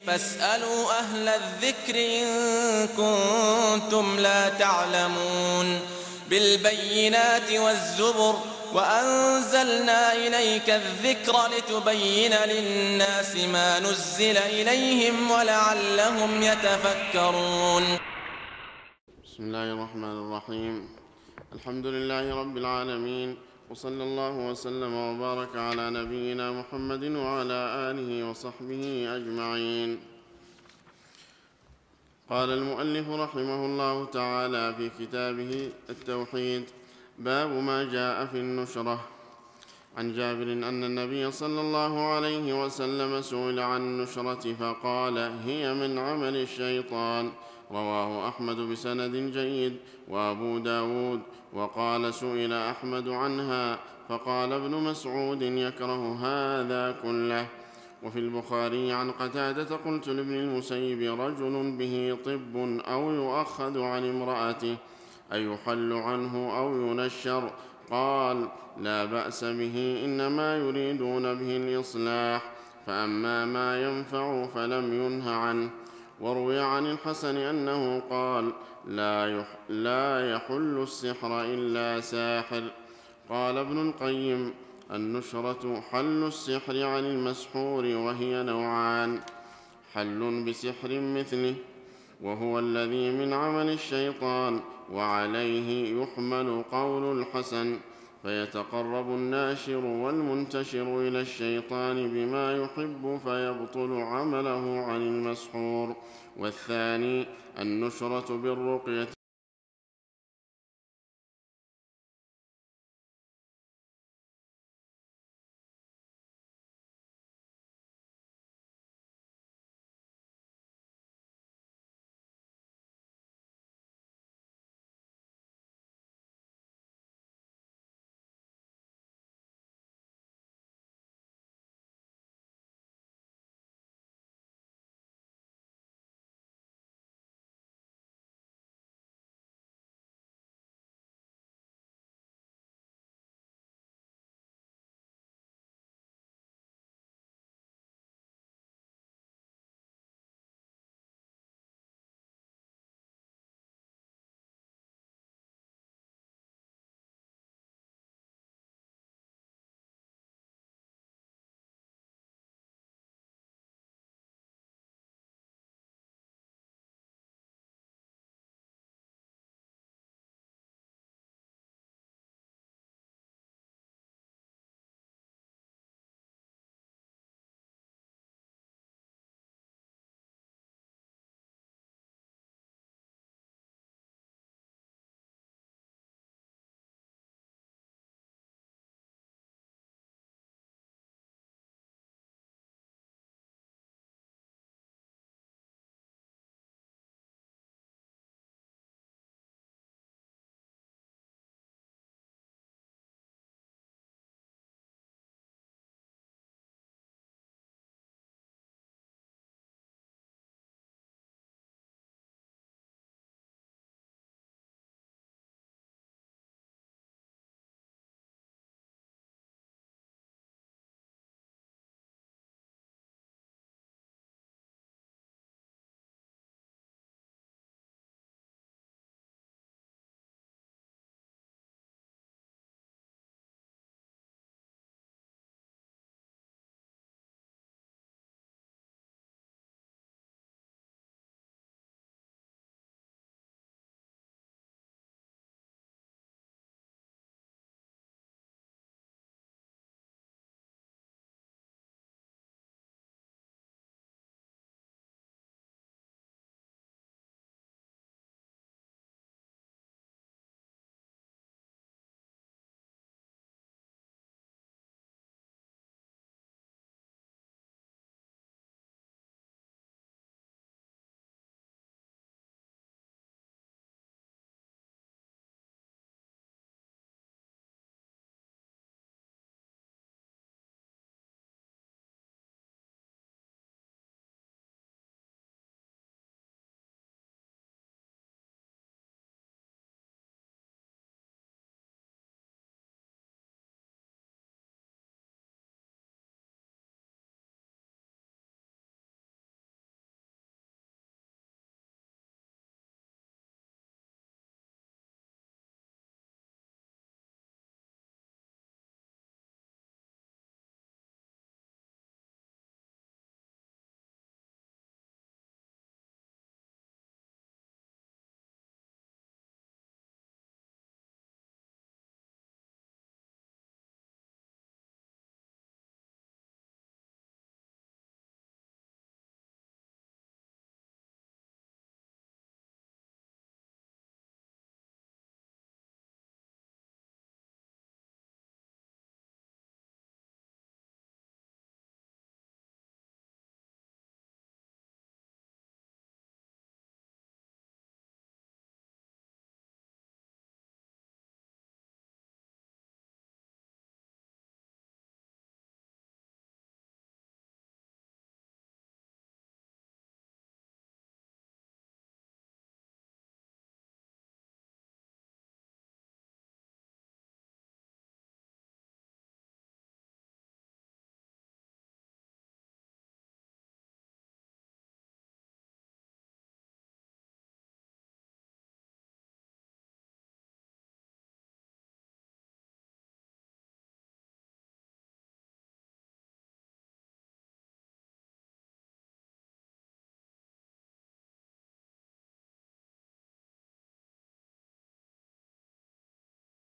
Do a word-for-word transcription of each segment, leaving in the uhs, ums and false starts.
فاسألوا أهل الذكر إن كنتم لا تعلمون بالبينات والزبر وأنزلنا إليك الذكر لتبين للناس ما نزل إليهم ولعلهم يتفكرون. بسم الله الرحمن الرحيم. الحمد لله رب العالمين، وصلى الله وسلم وبارك على نبينا محمد وعلى آله وصحبه أجمعين. قال المؤلف رحمه الله تعالى في كتابه التوحيد: باب ما جاء في النشرة. عن جابر أن النبي صلى الله عليه وسلم سئل عن النشرة فقال: هي من عمل الشيطان. رواه أحمد بسند جيد وأبو داود. وقال: سئل أحمد عنها فقال ابن مسعود: يكره هذا كله. وفي البخاري عن قتادة: قلت لابن المسيب: رجل به طب أو يؤخذ عن امرأته أيحل عنه أو ينشر؟ قال: لا بأس به، إنما يريدون به الإصلاح، فأما ما ينفع فلم ينه عنه. وروي عن الحسن أنه قال: لا, يح لا يحل السحر إلا ساحر. قال ابن القيم: النشرة حل السحر عن المسحور، وهي نوعان: حل بسحر مثله وهو الذي من عمل الشيطان، وعليه يحمل قول الحسن، فيتقرب الناشر والمنتشر إلى الشيطان بما يحب فيبطل عمله عن المسحور. والثاني النشرة بالرقية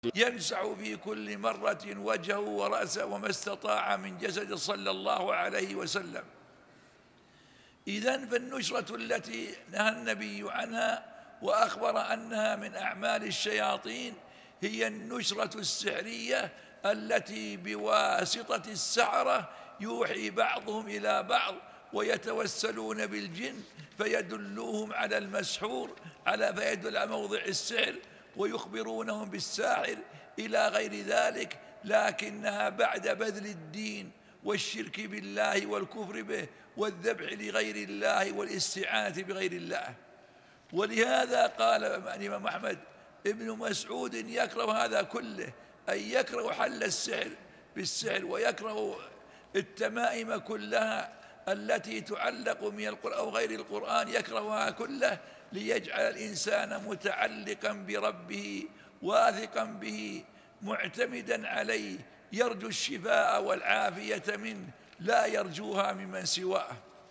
يمسح في كل مرة وجهه ورأسه وما استطاع من جسد صلى الله عليه وسلم. إذن فالنشرة التي نهى النبي عنها وأخبر أنها من أعمال الشياطين هي النشرة السحرية التي بواسطة السحرة يوحي بعضهم إلى بعض ويتوسلون بالجن فيدلوهم على المسحور على فيدل على موضع السحر ويخبرونهم بالساحر إلى غير ذلك، لكنها بعد بذل الدين والشرك بالله والكفر به والذبح لغير الله والاستعانة بغير الله. ولهذا قال الإمام أحمد ابن مسعود يكره هذا كله، أي يكره حل السحر بالسحر ويكره التمائم كلها التي تعلق من القرآن أو غير القرآن، يكرهها كله ليجعل الإنسان متعلقا بربه واثقا به معتمدا عليه يرجو الشفاء والعافية منه لا يرجوها ممن سواه.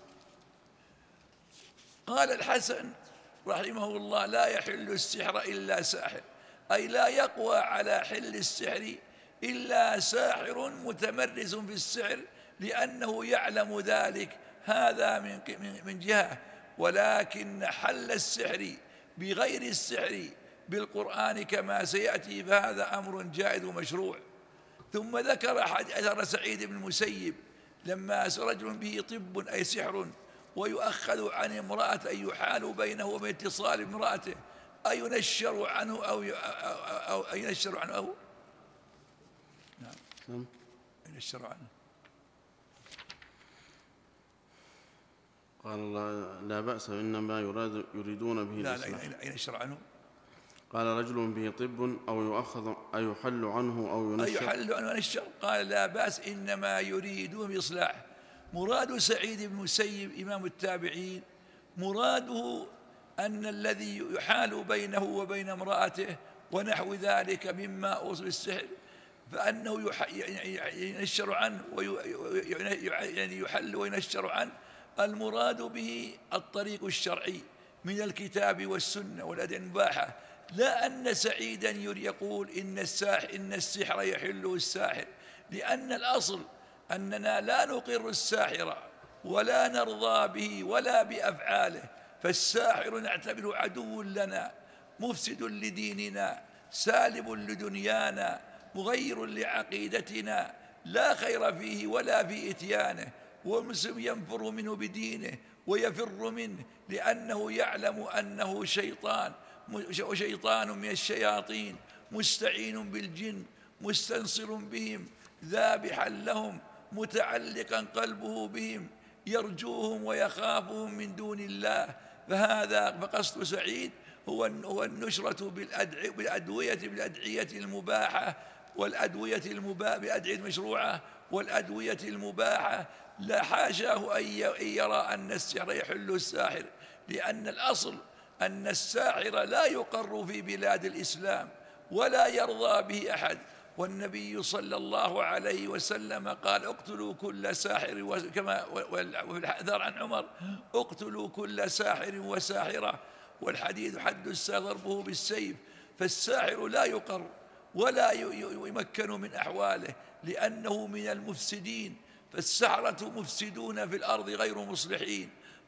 قال الحسن رحمه الله: لا يحل السحر إلا ساحر، أي لا يقوى على حل السحر إلا ساحر متمرس في السحر لأنه يعلم ذلك، هذا من من جهة. ولكن حل السحر بغير السحر بالقرآن كما سيأتي فهذا أمر جائز ومشروع. ثم ذكر أثر سعيد بن المسيب لما رجل به طب أي سحر ويؤخذ عن امرأة أي يحال بينه وبين اتصال امرأته أي ينشر عنه أو أو ينشر عنه أو نعم ينشر عنه. قال الله: لا بأس إنما يراد يريدون به لا الإصلاح. لا ينشر عنه. قال: رجل به طب أو يؤخذ أي يحل عنه أو ينشر أي يحل عنه ينشر. قال: لا بأس إنما يريدون بإصلاح. مراد سعيد بن المسيب إمام التابعين مراده أن الذي يحال بينه وبين امرأته ونحو ذلك مما أوصل السحر فأنه ينشر عنه يعني يحل وينشر عنه. المراد به الطريق الشرعي من الكتاب والسنة والأدعية المباحة، لا أن سعيدا يقول إن الساحر إن السحر يحله الساحر، لأن الأصل أننا لا نقر الساحر ولا نرضى به ولا بأفعاله، فالساحر نعتبره عدو لنا مفسد لديننا سالب لدنيانا مغير لعقيدتنا لا خير فيه ولا في إتيانه، والمسلم ينفر منه بدينه ويفر منه لأنه يعلم أنه شيطان وشيطان من الشياطين مستعين بالجن مستنصر بهم ذابحا لهم متعلقا قلبه بهم يرجوهم ويخافهم من دون الله. فهذا فقصد سعيد هو هو النشرة بالأدوية بالأدعية المباحة والأدوية المباحة بأدعية مشروعة والأدوية المباحة. لا حاشاه أن يرى أن السحر يحل الساحر، لأن الأصل أن الساحر لا يقر في بلاد الإسلام ولا يرضى به أحد. والنبي صلى الله عليه وسلم قال: اقتلوا كل ساحر، كما وفي الحذر عن عمر: اقتلوا كل ساحر وساحرة، والحديث حد الساحر ضربه بالسيف. فالساحر لا يقر ولا يمكن من أحواله لأنه من المفسدين، فالسحرة مفسدون في الأرض غير مصلحين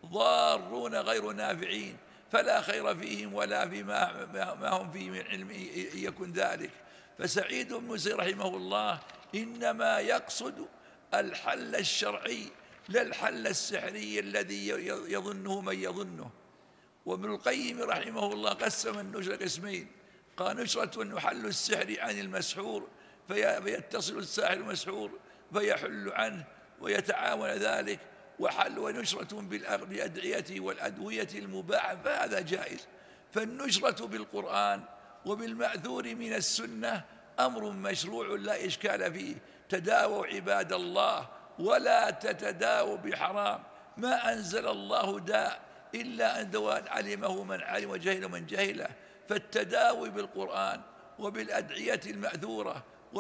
ضارون غير نافعين، فلا خير فيهم ولا فيما ما هم فيه من علم يكن ذلك. فسعيد بن المسيب رحمه الله إنما يقصد الحل الشرعي لا الحل السحري الذي يظنه من يظنه. وابن القيم رحمه الله قسم النشرة قسمين، قال: نشرة يحل السحر عن المسحور فيتصل الساحر المسحور فيحل عنه ويتعاون ذلك، وحل ونشرة بالأدعية والأدوية المباحة، فهذا جائز. فالنشرة بالقرآن وبالمأثور من السنة أمر مشروع لا إشكال فيه. تداووا عباد الله ولا تتداووا بحرام، ما أنزل الله داء إلا أن دواء علمه من علم وجهل من جهله. فالتداوي بالقرآن وبالأدعية المأثورة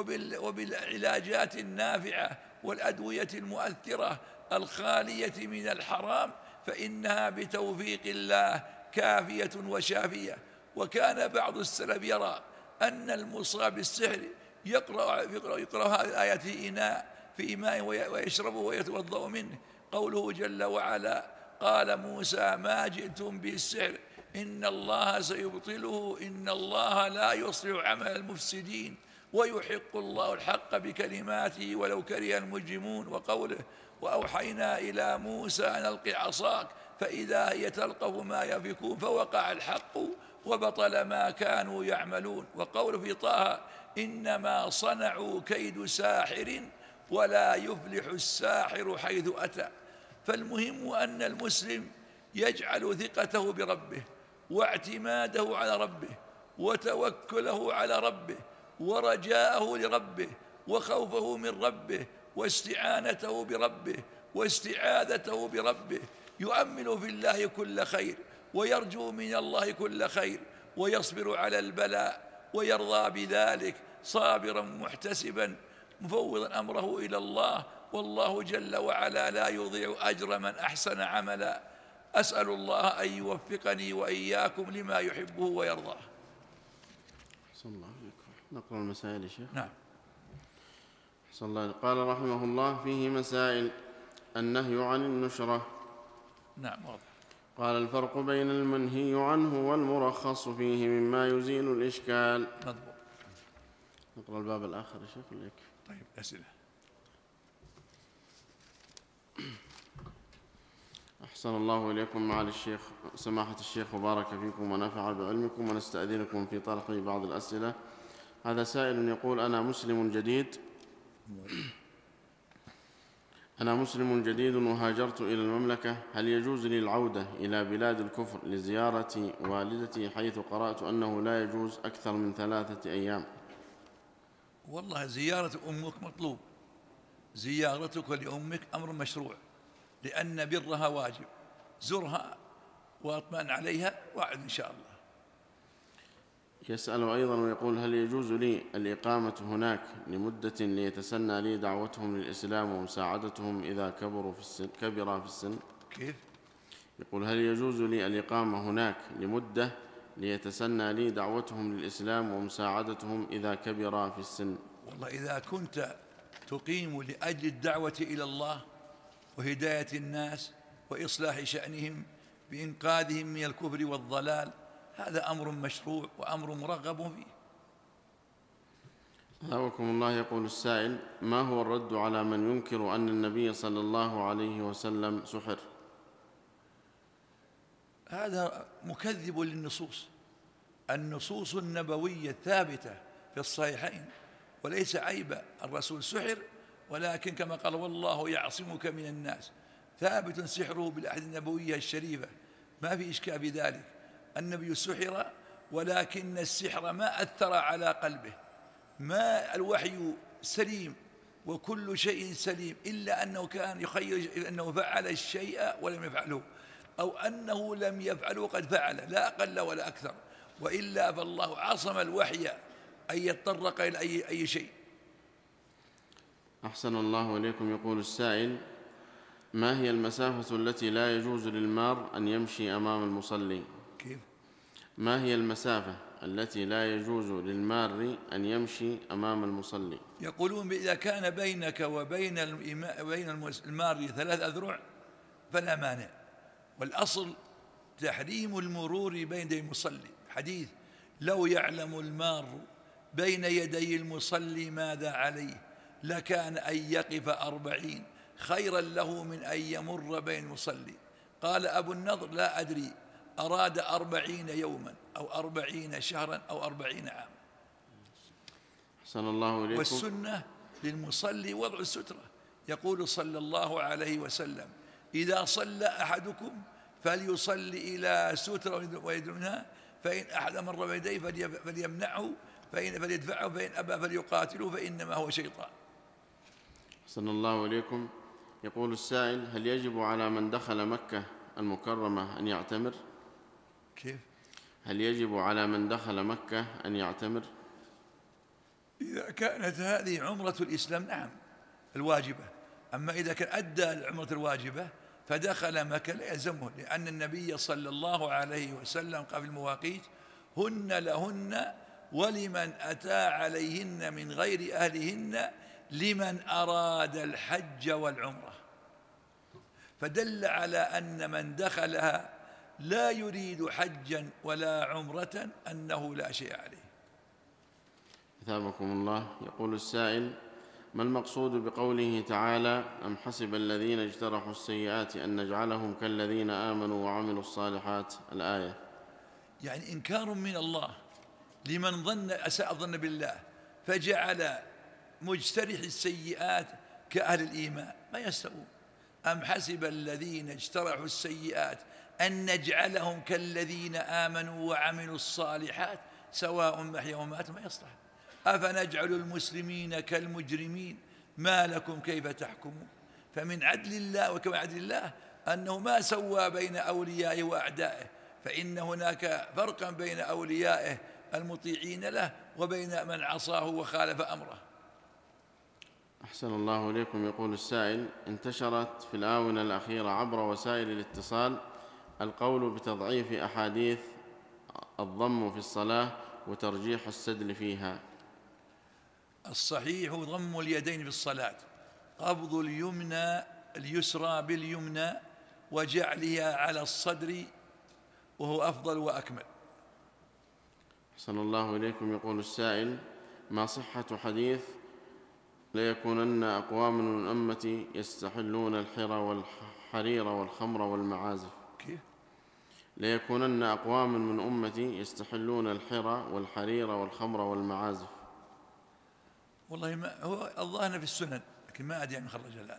وبالعلاجات النافعة والأدوية المؤثرة الخالية من الحرام فإنها بتوفيق الله كافية وشافية. وكان بعض السلف يرى أن المصاب بالسحر يقرأ, يقرأ, يقرأ هذه الآيات في إناء في إماء ويشربه ويتوضأ منه. قوله جل وعلا: قال موسى ما جئتم به السحر إن الله سيبطله إن الله لا يصلح عمل المفسدين ويحق الله الحق بكلماته ولو كره المجرمون. وقوله: وأوحينا إلى موسى أن ألق عصاك فإذا هي تلقف ما يفكون فوقع الحق وبطل ما كانوا يعملون. وقوله في طه: إنما صنعوا كيد ساحر ولا يفلح الساحر حيث أتى. فالمهم أن المسلم يجعل ثقته بربه واعتماده على ربه وتوكله على ربه ورجاءه لربه وخوفه من ربه واستعانته بربه واستعاذته بربه، يؤمل في الله كل خير ويرجو من الله كل خير ويصبر على البلاء ويرضى بذلك صابرا محتسبا مفوضا أمره إلى الله، والله جل وعلا لا يضيع أجر من أحسن عملا. أسأل الله أن يوفقني وإياكم لما يحبه ويرضاه. أحسن الله عليكم. نقرأ المسائل يا شيخ. نعم. أحسن الله. قال رحمه الله: فيه مسائل. النهي عن النشرة. نعم واضح. قال: الفرق بين المنهي عنه والمرخص فيه مما يزيل الإشكال. مضبوط. نقرأ الباب الآخر يا شيخ ولا يكفي؟ طيب أسئلة. أحسن الله إليكم معالي الشيخ سماحة الشيخ وبارك فيكم ونفع بعلمكم، ونستأذنكم في طرح بعض الأسئلة. هذا سائل يقول: أنا مسلم جديد أنا مسلم جديد وهاجرت إلى المملكة، هل يجوز لي العودة إلى بلاد الكفر لزيارة والدتي، حيث قرأت أنه لا يجوز أكثر من ثلاثة أيام؟ والله زيارة أمك مطلوب، زيارتك لأمك أمر مشروع لأن برها واجب، زرها واطمئن عليها واعد إن شاء الله. يسأل أيضا ويقول: هل يجوز لي الإقامة هناك لمدة ليتسنى لي دعوتهم للإسلام ومساعدتهم إذا كبروا في السن كبر في السن؟ كيف؟ يقول: هل يجوز لي الإقامة هناك لمدة ليتسنى لي دعوتهم للإسلام ومساعدتهم إذا كبر في السن؟ والله إذا كنت تقيم لأجل الدعوة إلى الله وهداية الناس وإصلاح شأنهم بإنقاذهم من الكفر والضلال، هذا أمر مشروع وأمر مرغب فيه. أثابكم الله. يقول السائل: ما هو الرد على من ينكر أن النبي صلى الله عليه وسلم سحر؟ هذا مكذب للنصوص، النصوص النبوية الثابتة في الصحيحين، وليس عيب الرسول سحر، ولكن كما قال: والله يعصمك من الناس، ثابت سحره بالأحد النبوية الشريفة، ما في إشكال في ذلك. النبي سحر ولكن السحر ما أثر على قلبه، ما الوحي سليم وكل شيء سليم، إلا أنه كان يخيل أنه فعل الشيء ولم يفعله، أو أنه لم يفعله قد فعل، لا أقل ولا أكثر، وإلا فالله عصم الوحي أن يتطرق إلى أي, أي شيء. أحسن الله إليكم. يقول السائل: ما هي المسافة التي لا يجوز للمار أن يمشي أمام المصلي؟ كيف؟ ما هي المسافة التي لا يجوز للمار أن يمشي أمام المصلي؟ يقولون إذا كان بينك وبين بين المار ثلاث أذرع فلا مانع، والأصل تحريم المرور بين يدي المصلي. حديث: لو يعلم المار بين يدي المصلي ماذا عليه لكان أن يقف أربعين خيرا له من أن يمر بين المصلي. قال أبو النضر: لا أدري أراد أربعين يوما أو أربعين شهرا أو أربعين عاما. أحسن الله إليكم. والسنة للمصلي وضع السترة، يقول صلى الله عليه وسلم: إذا صلى أحدكم فليصلي إلى سترة ويدرنها، فإن أحد مر بيديه فليمنعه، فإن فليدفعه، فإن أبى فليقاتله، فإنما هو شيطان. أحسن الله إليكم. يقول السائل: هل يجب على من دخل مكة المكرمة أن يعتمر؟ كيف؟ هل يجب على من دخل مكة أن يعتمر؟ إذا كانت هذه عمرة الإسلام نعم الواجبة، أما إذا كان أدى العمرة الواجبة فدخل مكة لا يلزمه، لأن النبي صلى الله عليه وسلم قال في المواقيت: هن لهن ولمن أتى عليهن من غير أهلهن لمن أراد الحج والعمرة. فدل على أن من دخلها لا يريد حجا ولا عمرة أنه لا شيء عليه. أثابكم الله. يقول السائل: ما المقصود بقوله تعالى: أم حسب الذين اجترحوا السيئات أن نجعلهم كالذين آمنوا وعملوا الصالحات؟ الآية. يعني إنكار من الله لمن ظن أساء الظن بالله فجعل مجترح السيئات كأهل الإيمان، ما يستوون. أم حسب الذين اجترحوا السيئات أن نجعلهم كالذين آمنوا وعملوا الصالحات سواء محيا ومات، ما يصلح. أفنجعل المسلمين كالمجرمين ما لكم كيف تحكمون. فمن عدل الله وكما عدل الله أنه ما سوى بين أوليائه وأعدائه، فإن هناك فرقا بين أوليائه المطيعين له وبين من عصاه وخالف أمره. أحسن الله إليكم. يقول السائل: انتشرت في الآونة الأخيرة عبر وسائل الاتصال القول بتضعيف أحاديث الضم في الصلاة وترجيح السدل فيها. الصحيح ضم اليدين في الصلاة، قبض اليمنى اليسرى باليمنى وجعلها على الصدر، وهو أفضل وأكمل. أحسن الله إليكم. يقول السائل: ما صحة حديث ليكونن أقوام من أمتي يستحلون الحر والحرير والخمر والمعازف؟ كيف؟ ليكونن أقوام من أمتي يستحلون الحر والحرير والخمر والمعازف. والله ما هو الظاهر في السنن، لكن ما أدري عن خرج الآن.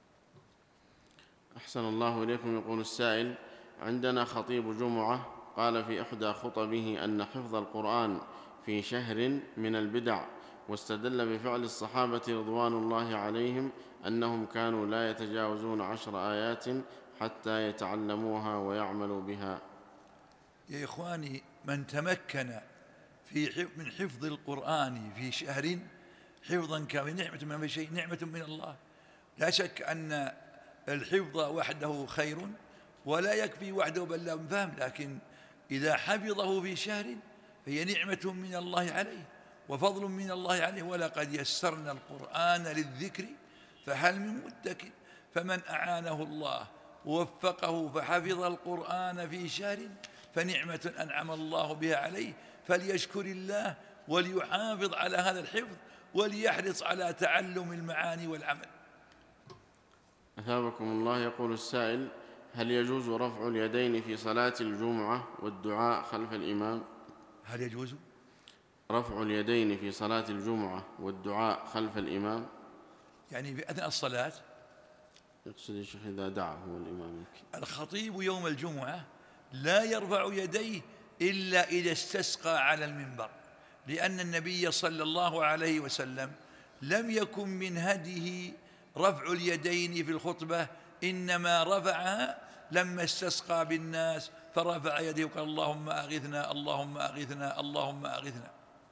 أحسن الله إليكم. يقول السائل: عندنا خطيب جمعة قال في إحدى خطبه أن حفظ القرآن في شهر من البدع، واستدل بفعل الصحابة رضوان الله عليهم أنهم كانوا لا يتجاوزون عشر آيات حتى يتعلموها ويعملوا بها. يا إخواني، من تمكن في من حفظ القرآن في شهر حفظا كاملا نعمة من شيء، نعمة من الله. لا شك أن الحفظ وحده خير ولا يكفي وحده بل لا فهم، لكن إذا حفظه في شهر فهي نعمة من الله عليه وفضل من الله عليه. ولقد يسرنا القرآن للذكر فهل من مدكر. فمن أعانه الله ووفقه فحفظ القرآن في شهر فنعمة أنعم الله بها عليه، فليشكر الله وليحافظ على هذا الحفظ وليحرص على تعلم المعاني والعمل. أثابكم الله. يقول السائل: هل يجوز رفع اليدين في صلاة الجمعة والدعاء خلف الإمام؟ هل يجوز رفع اليدين في صلاة الجمعة والدعاء خلف الإمام؟ يعني في أثناء الصلاة؟ يقصد يا شيخ إذا دعا هو الإمام. الخطيب يوم الجمعة لا يرفع يديه إلا إذا استسقى على المنبر، لأن النبي صلى الله عليه وسلم لم يكن من هديه رفع اليدين في الخطبة، إنما رفعها لما استسقى بالناس فرفع يديه وقال: اللهم أغثنا اللهم أغثنا اللهم أغثنا.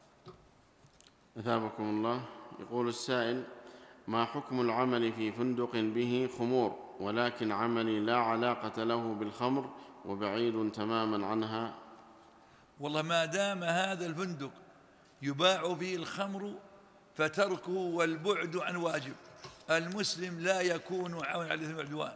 أثابكم الله. يقول السائل: ما حكم العمل في فندق به خمور ولكن عملي لا علاقة له بالخمر وبعيد تماما عنها؟ والله ما دام هذا الفندق يباع فيه الخمر فتركه والبعد عن واجب. المسلم لا يكون عون على الإثم والعدوان.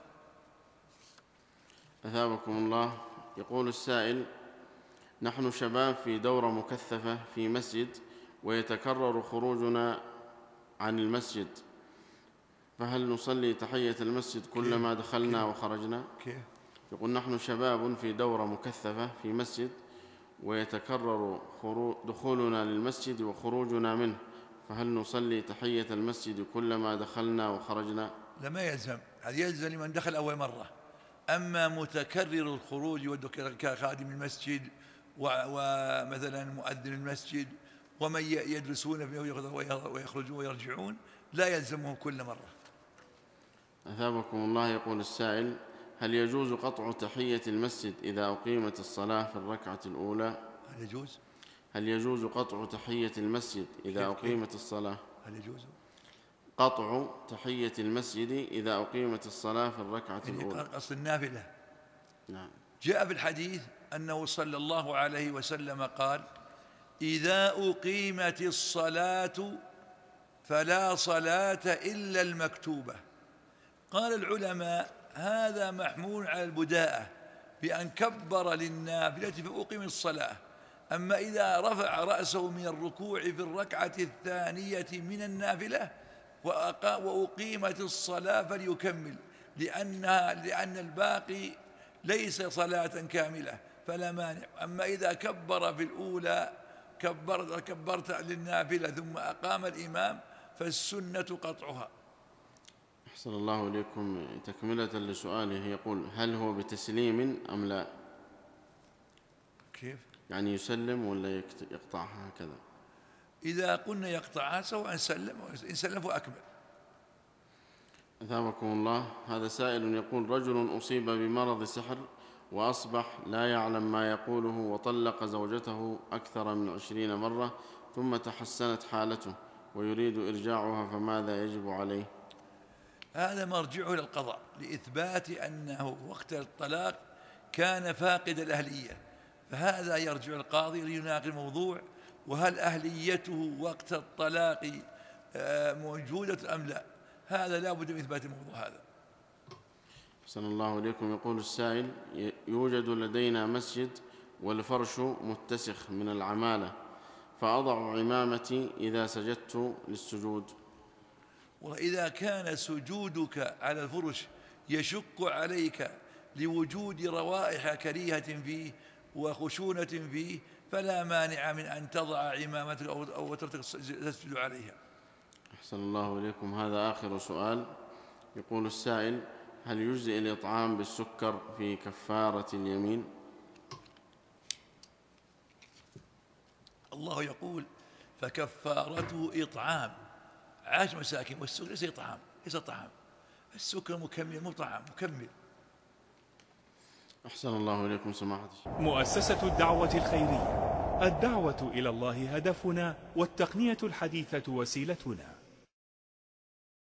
أثابكم الله. يقول السائل: نحن شباب في دورة مكثفة في مسجد ويتكرر خروجنا عن المسجد، فهل نصلي تحية المسجد كلما دخلنا وخرجنا؟ كيف؟ يقول: نحن شباب في دورة مكثفة في مسجد ويتكرر دخولنا للمسجد وخروجنا منه، فهل نصلي تحية المسجد كلما دخلنا وخرجنا؟ لما يلزم، هذا يلزم لمن دخل أول مرة. أما متكرر الخروج كخادم المسجد ومثلا مؤذن المسجد ومن يدرسون فيه ويخرجون ويرجعون لا يلزمهم كل مرة. أثابكم الله. يقول السائل: هل يجوز قطع تحية المسجد إذا أقيمت الصلاة في الركعة الأولى؟ هل يجوز؟ هل يجوز قطع تحية المسجد إذا أقيمت الصلاة؟ هل يجوز قطع تحية المسجد إذا أقيمت الصلاة في الركعة الأولى؟ قصد النافلة. نعم. جاء في الحديث أنه صلى الله عليه وسلم قال: إذا أقيمت الصلاة فلا صلاة إلا المكتوبة. قال العلماء هذا محمول على البداءة بأن كبر للنافلة فأقيم الصلاة. أما إذا رفع رأسه من الركوع في الركعة الثانية من النافلة وأقيمت الصلاة فليكمل، لأنها لأن الباقي ليس صلاة كاملة فلا مانع. أما إذا كبر في الأولى كبرت كبرت للنافلة ثم أقام الإمام فالسنة قطعها. أحسن الله إليكم. تكملة لسؤاله يقول هل هو بتسليم أم لا؟ كيف؟ يعني يسلم ولا يقطعها هكذا؟ إذا قلنا يقطعها سواء سلم أو إن سلم فأكمل. أثابكم الله. هذا سائل يقول رجل أصيب بمرض سحر وأصبح لا يعلم ما يقوله وطلق زوجته أكثر من عشرين مرة ثم تحسنت حالته ويريد إرجاعها، فماذا يجب عليه؟ هذا مرجعه للقضاء لإثبات أنه وقت الطلاق كان فاقد الأهلية، فهذا يرجع القاضي ليناقش الموضوع وهل أهليته وقت الطلاق موجودة أم لا. هذا لا بد من إثبات الموضوع هذا. أحسن الله إليكم. يقول السائل يوجد لدينا مسجد والفرش متسخ من العمالة، فأضع عمامتي إذا سجدت للسجود. وإذا كان سجودك على الفرش يشق عليك لوجود روائح كريهة فيه وخشونة فيه فلا مانع من أن تضع عمامتك أو تسجد عليها. أحسن الله إليكم. هذا آخر سؤال. يقول السائل هل يجزئ الإطعام بالسكر في كفارة اليمين؟ الله يقول فكفارته إطعام عاش مساكين، والسكر ليس إطعام، ليس طعام، السكر مكمل مو طعام، مكمل. أحسن الله إليكم سماحتي. مؤسسة الدعوة الخيرية، الدعوة إلى الله هدفنا والتقنية الحديثة وسيلتنا.